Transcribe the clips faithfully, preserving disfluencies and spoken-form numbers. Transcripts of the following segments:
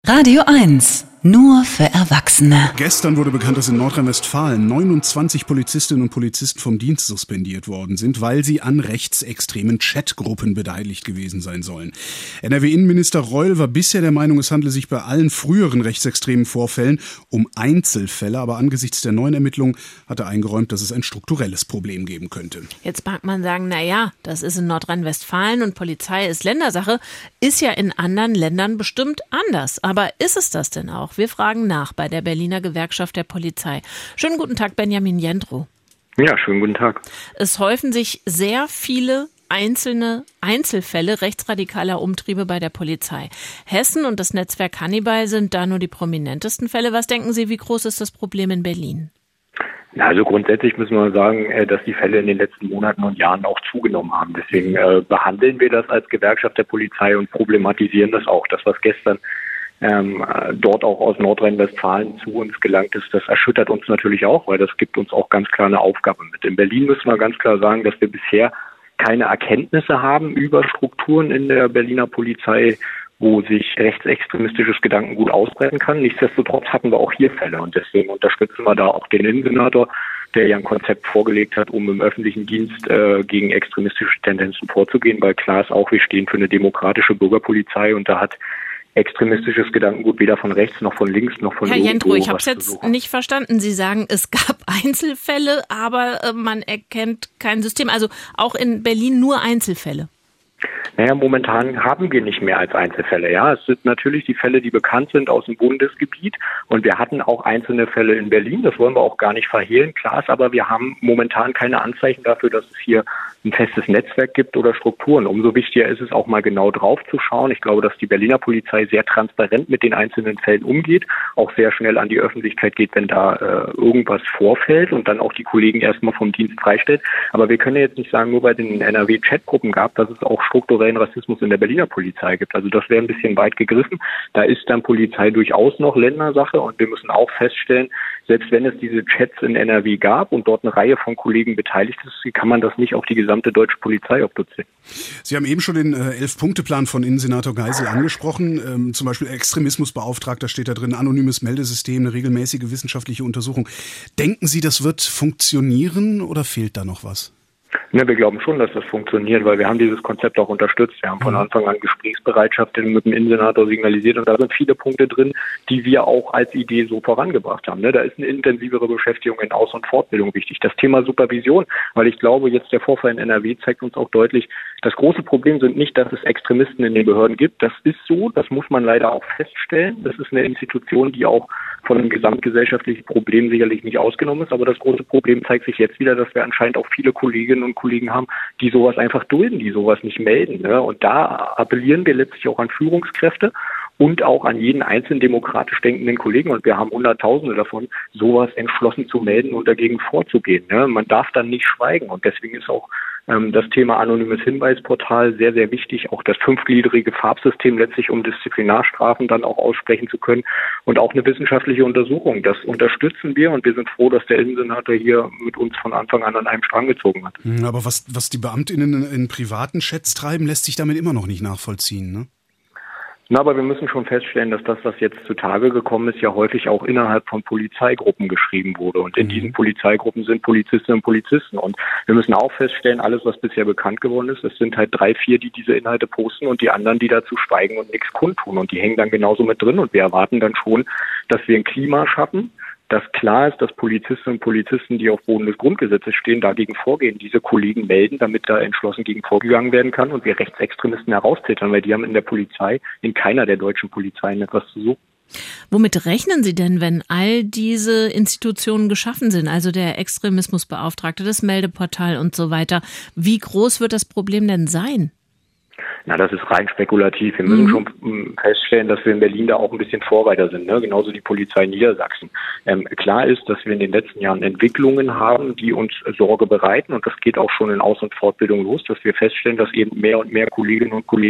Radio eins. Nur für Erwachsene. Gestern wurde bekannt, dass in Nordrhein-Westfalen neunundzwanzig Polizistinnen und Polizisten vom Dienst suspendiert worden sind, weil sie an rechtsextremen Chatgruppen beteiligt gewesen sein sollen. N R W-Innenminister Reul war bisher der Meinung, es handle sich bei allen früheren rechtsextremen Vorfällen um Einzelfälle, aber angesichts der neuen Ermittlungen hat er eingeräumt, dass es ein strukturelles Problem geben könnte. Jetzt mag man sagen, na ja, das ist in Nordrhein-Westfalen und Polizei ist Ländersache, ist ja in anderen Ländern bestimmt anders. Aber ist es das denn auch? Wir fragen nach bei der Berliner Gewerkschaft der Polizei. Schönen guten Tag, Benjamin Jendrow. Ja, schönen guten Tag. Es häufen sich sehr viele einzelne Einzelfälle rechtsradikaler Umtriebe bei der Polizei. Hessen und das Netzwerk Hannibal sind da nur die prominentesten Fälle. Was denken Sie, wie groß ist das Problem in Berlin? Ja, also grundsätzlich müssen wir sagen, dass die Fälle in den letzten Monaten und Jahren auch zugenommen haben. Deswegen äh, behandeln wir das als Gewerkschaft der Polizei und problematisieren das auch. Das, was gestern ähm, dort auch aus Nordrhein-Westfalen zu uns gelangt ist, das erschüttert uns natürlich auch, weil das gibt uns auch ganz klar eine Aufgabe mit. In Berlin müssen wir ganz klar sagen, dass wir bisher keine Erkenntnisse haben über Strukturen in der Berliner Polizei, wo sich rechtsextremistisches Gedankengut ausbreiten kann. Nichtsdestotrotz hatten wir auch hier Fälle und deswegen unterstützen wir da auch den Innensenator, der ja ein Konzept vorgelegt hat, um im öffentlichen Dienst äh, gegen extremistische Tendenzen vorzugehen, weil klar ist auch, wir stehen für eine demokratische Bürgerpolizei und da hat extremistisches Gedankengut weder von rechts noch von links noch von Herr irgendwo. Jendrow, ich habe es jetzt nicht verstanden. Sie sagen, es gab Einzelfälle, aber äh, man erkennt kein System. Also auch in Berlin nur Einzelfälle. Naja, momentan haben wir nicht mehr als Einzelfälle. Ja, es sind natürlich die Fälle, die bekannt sind aus dem Bundesgebiet. Und wir hatten auch einzelne Fälle in Berlin. Das wollen wir auch gar nicht verhehlen. Klar ist aber, wir haben momentan keine Anzeichen dafür, dass es hier ein festes Netzwerk gibt oder Strukturen. Umso wichtiger ist es auch mal genau drauf zu schauen. Ich glaube, dass die Berliner Polizei sehr transparent mit den einzelnen Fällen umgeht, auch sehr schnell an die Öffentlichkeit geht, wenn da äh, irgendwas vorfällt und dann auch die Kollegen erstmal vom Dienst freistellt. Aber wir können ja jetzt nicht sagen, nur bei den N R W-Chatgruppen gab, dass es auch strukturellen Rassismus in der Berliner Polizei gibt. Also das wäre ein bisschen weit gegriffen. Da ist dann Polizei durchaus noch Ländersache und wir müssen auch feststellen, selbst wenn es diese Chats in N R W gab und dort eine Reihe von Kollegen beteiligt ist, kann man das nicht auf die gesamte deutsche Polizei obduzieren. Sie haben eben schon den äh, Elf-Punkte-Plan von Innensenator Geisel angesprochen. Ähm, zum Beispiel Extremismusbeauftragter steht da drin, anonymes Meldesystem, eine regelmäßige wissenschaftliche Untersuchung. Denken Sie, das wird funktionieren oder fehlt da noch was? Ne, wir glauben schon, dass das funktioniert, weil wir haben dieses Konzept auch unterstützt. Wir haben von Anfang an Gesprächsbereitschaft mit dem Innensenator signalisiert und da sind viele Punkte drin, die wir auch als Idee so vorangebracht haben. Ne, da ist eine intensivere Beschäftigung in Aus- und Fortbildung wichtig. Das Thema Supervision, weil ich glaube, jetzt der Vorfall in N R W zeigt uns auch deutlich, das große Problem sind nicht, dass es Extremisten in den Behörden gibt. Das ist so, das muss man leider auch feststellen. Das ist eine Institution, die auch von einem gesamtgesellschaftlichen Problem sicherlich nicht ausgenommen ist. Aber das große Problem zeigt sich jetzt wieder, dass wir anscheinend auch viele Kolleginnen und Kollegen haben, die sowas einfach dulden, die sowas nicht melden. Ne? Und da appellieren wir letztlich auch an Führungskräfte und auch an jeden einzelnen demokratisch denkenden Kollegen. Und wir haben Hunderttausende davon, sowas entschlossen zu melden und dagegen vorzugehen. Ne? Man darf dann nicht schweigen. Und deswegen ist auch ähm, das Thema anonymes Hinweisportal sehr, sehr wichtig. Auch das fünfgliedrige Farbsystem letztlich, um Disziplinarstrafen dann auch aussprechen zu können. Und auch eine wissenschaftliche Untersuchung. Das unterstützen wir und wir sind froh, dass der Innensenator hier mit uns von Anfang an an einem Strang gezogen hat. Aber was, was die BeamtInnen in privaten Chats treiben, lässt sich damit immer noch nicht nachvollziehen, ne? Na, aber wir müssen schon feststellen, dass das, was jetzt zutage gekommen ist, ja häufig auch innerhalb von Polizeigruppen geschrieben wurde. Und in mhm. diesen Polizeigruppen sind Polizistinnen und Polizisten. Und wir müssen auch feststellen, alles, was bisher bekannt geworden ist, es sind halt drei, vier, die diese Inhalte posten und die anderen, die dazu schweigen und nichts kundtun. Und die hängen dann genauso mit drin. Und wir erwarten dann schon, dass wir ein Klima schaffen, dass klar ist, dass Polizistinnen und Polizisten, die auf Boden des Grundgesetzes stehen, dagegen vorgehen, diese Kollegen melden, damit da entschlossen gegen vorgegangen werden kann und wir Rechtsextremisten herauszittern, weil die haben in der Polizei, in keiner der deutschen Polizeien etwas zu suchen. Womit rechnen Sie denn, wenn all diese Institutionen geschaffen sind, also der Extremismusbeauftragte, das Meldeportal und so weiter? Wie groß wird das Problem denn sein? Na, das ist rein spekulativ. Wir müssen mhm. schon feststellen, dass wir in Berlin da auch ein bisschen Vorreiter sind, ne? Genauso die Polizei Niedersachsen. Ähm, klar ist, dass wir in den letzten Jahren Entwicklungen haben, die uns Sorge bereiten und das geht auch schon in Aus- und Fortbildung los, dass wir feststellen, dass eben mehr und mehr Kolleginnen und Kollegen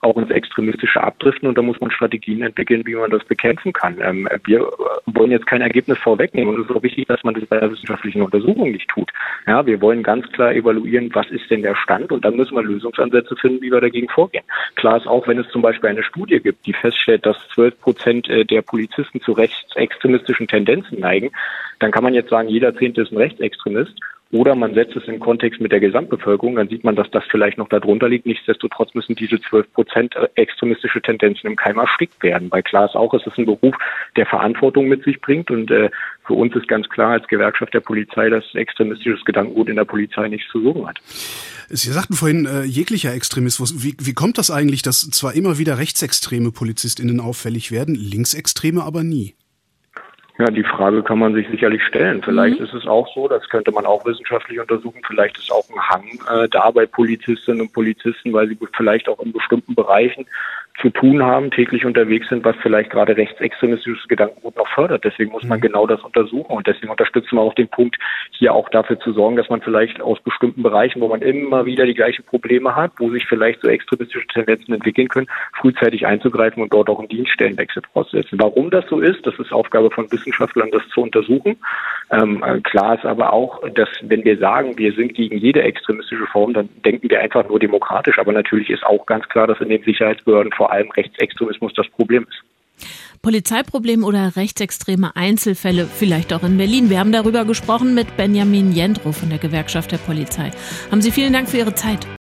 auch ins Extremistische abdriften und da muss man Strategien entwickeln, wie man das bekämpfen kann. Ähm, wir wollen jetzt kein Ergebnis vorwegnehmen und es ist auch wichtig, dass man das bei der wissenschaftlichen Untersuchung nicht tut. Ja, wir wollen ganz klar evaluieren, was ist denn der Stand und dann müssen wir Lösungsansätze finden, wie wir dagegen vorgehen. Klar ist auch, wenn es zum Beispiel eine Studie gibt, die feststellt, dass zwölf Prozent der Polizisten zu rechtsextremistischen Tendenzen neigen, dann kann man jetzt sagen, jeder Zehnte ist ein Rechtsextremist. Oder man setzt es in Kontext mit der Gesamtbevölkerung, dann sieht man, dass das vielleicht noch darunter liegt. Nichtsdestotrotz müssen diese zwölf Prozent extremistische Tendenzen im Keim erstickt werden. Weil klar ist auch, es ist ein Beruf, der Verantwortung mit sich bringt. Und äh, für uns ist ganz klar als Gewerkschaft der Polizei, dass extremistisches Gedankengut in der Polizei nichts zu suchen hat. Sie sagten vorhin, äh, jeglicher Extremismus. Wie, wie kommt das eigentlich, dass zwar immer wieder rechtsextreme PolizistInnen auffällig werden, linksextreme aber nie? Ja, die Frage kann man sich sicherlich stellen. Vielleicht mhm. ist es auch so, das könnte man auch wissenschaftlich untersuchen, vielleicht ist auch ein Hang äh, da bei Polizistinnen und Polizisten, weil sie vielleicht auch in bestimmten Bereichen zu tun haben, täglich unterwegs sind, was vielleicht gerade rechtsextremistisches Gedankengut noch fördert. Deswegen muss man genau das untersuchen und deswegen unterstützen wir auch den Punkt, hier auch dafür zu sorgen, dass man vielleicht aus bestimmten Bereichen, wo man immer wieder die gleichen Probleme hat, wo sich vielleicht so extremistische Tendenzen entwickeln können, frühzeitig einzugreifen und dort auch einen Dienststellenwechsel voraussetzen. Warum das so ist, das ist Aufgabe von Wissenschaftlern, das zu untersuchen. Ähm, klar ist aber auch, dass wenn wir sagen, wir sind gegen jede extremistische Form, dann denken wir einfach nur demokratisch. Aber natürlich ist auch ganz klar, dass in den Sicherheitsbehörden vor allem Rechtsextremismus das Problem ist. Polizeiproblem oder rechtsextreme Einzelfälle, vielleicht auch in Berlin. Wir haben darüber gesprochen mit Benjamin Jendrow von der Gewerkschaft der Polizei. Haben Sie vielen Dank für Ihre Zeit.